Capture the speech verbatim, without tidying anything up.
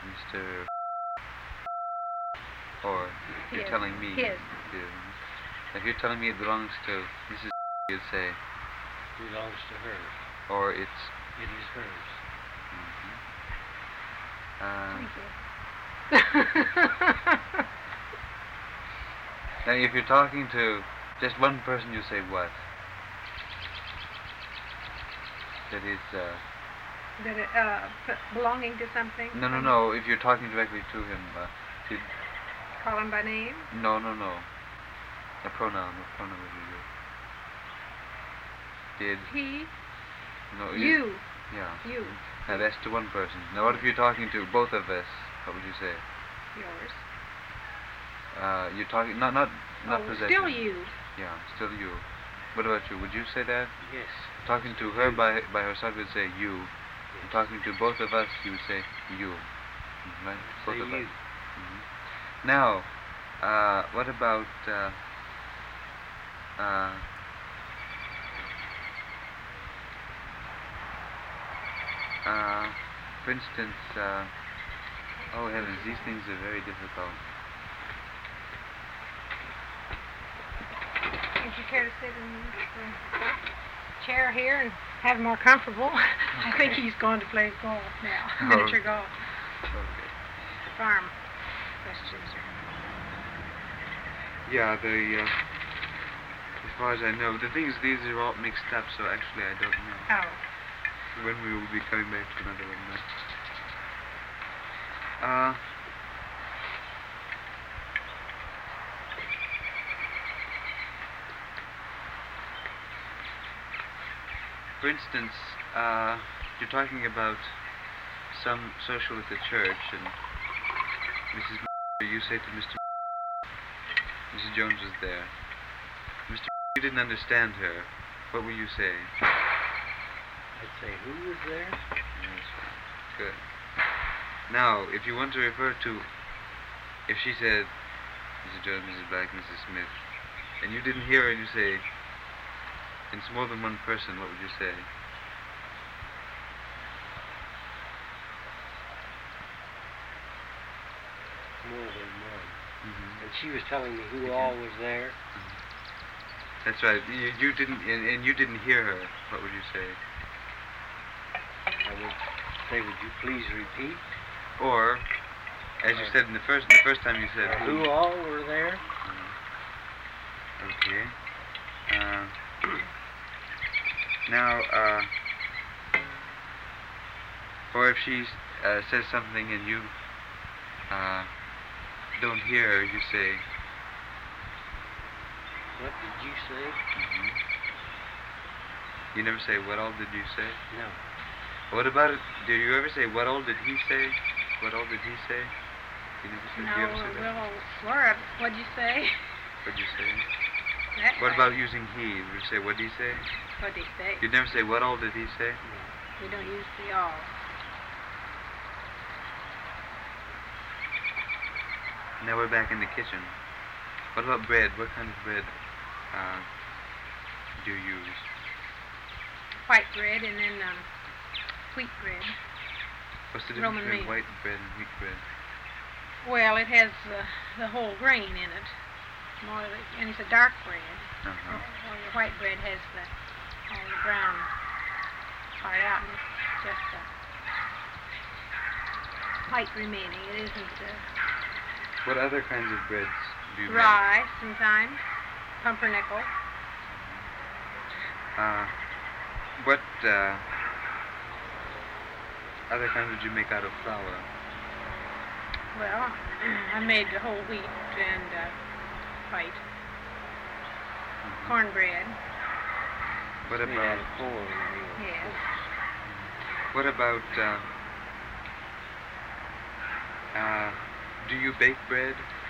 Mister Or you're His. telling me. His. His. If you're telling me it belongs to Missus you'd say. Belongs to her. Or it's. It is hers. Mm-hmm. Uh, now, if you're talking to just one person, you say what? That is. Uh, that it, uh, belonging to something? No, no, no. If you're talking directly to him, uh, did, call him by name? No, no, no. A pronoun. A pronoun would be good. Did he? No. You. Yeah. You. Now that's to one person. Now, what if you're talking to both of us? What would you say? Yours. Uh, you're talking not not not oh, possession. Still you. Yeah, still you. What about you? Would you say that? Yes. Talking to her by by herself, you'd say you. Yes. Talking to both of us, you would say you. Right? Both say of you. us. Mm-hmm. Now, uh, what about uh, uh, uh, for instance, uh, oh heavens, these things are very difficult. Would you care to sit in the chair here and have him more comfortable? Okay. I think he's going to play golf now, miniature okay. golf. Okay. Farm questions. Yeah, the, uh, as far as I know, the thing is these are all mixed up, so actually I don't know. Oh. When we will be coming back to another one then. Uh, for instance, uh, you're talking about some social at the church, and Missus you say to Mister Missus Jones was there. Mister You didn't understand her. What will you say? I'd say, who was there? Yes, good. Now, if you want to refer to, if she said, Missus Jones, Missus Black, Missus Smith, and you didn't hear her, and you say, and it's more than one person, what would you say? More than one. Mm-hmm. And she was telling me who Again. all was there. Mm-hmm. That's right. You, you didn't, and, and you didn't hear her. What would you say? I would say, would you please repeat? Or, as you said in the first, the first time you said uh, who all were there. Mm-hmm. Okay. Uh, now, uh, or if she uh, says something and you uh, don't hear her, you say. What did you say? Mm-hmm. You never say, what all did you say? No. What about it? Did you ever say, what all did he say? What all did he say? You never say, no, you ever say that? well, Laura, what'd you say? What'd you say? That What way. about using he? Would you say, what did he say? What'd he say? You'd never say, what all did he say? No. We don't use the all. Now we're back in the kitchen. What about bread? What kind of bread uh, do you use? White bread and then um, wheat bread. What's the difference Roman between meal. white bread and wheat bread? Well, it has uh, the whole grain in it. More the, and it's a dark bread. Uh-huh. Well, your white bread has the all the brown part out, and it's just uh, white remaining. It isn't uh, What other kinds of breads do you make? rye sometimes, pumpernickel. Uh, what uh, other kinds would you make out of flour? Well, I made the whole wheat and uh, white. Mm-hmm. Cornbread. What Made out about of corn. meal. Yes. what about uh, uh, do you bake bread?